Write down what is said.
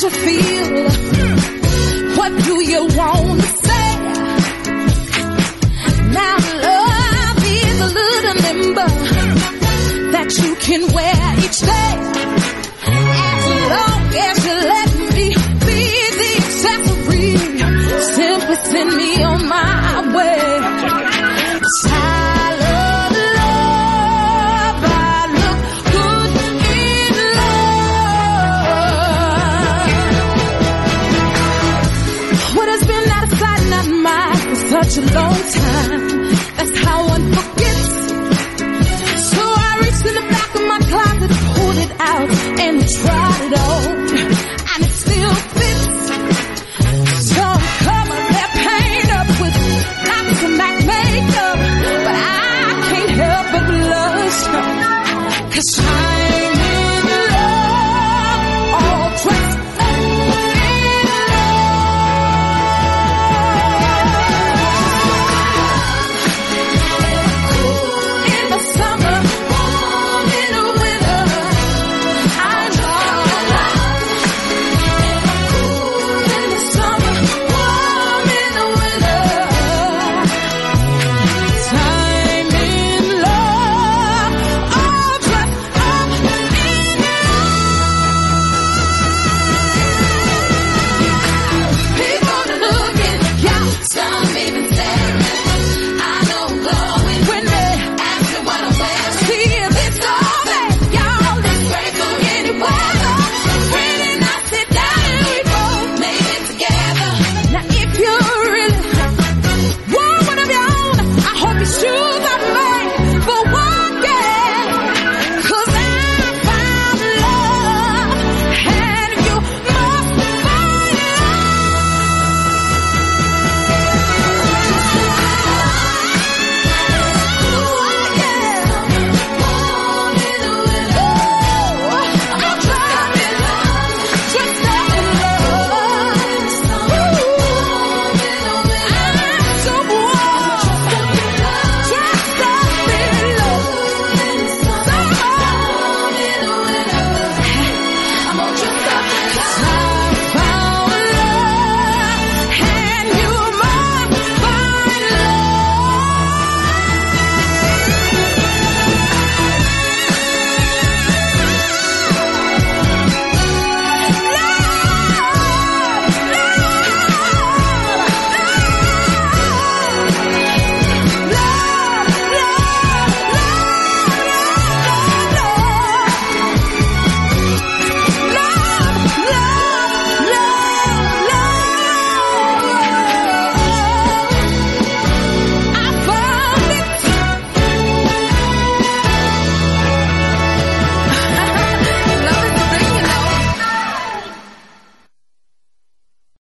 you feel? What do you want to say? Now love is a little nimble that you can wear each day. As long as you let me be the accessory, simply send me on my way. Such a long time.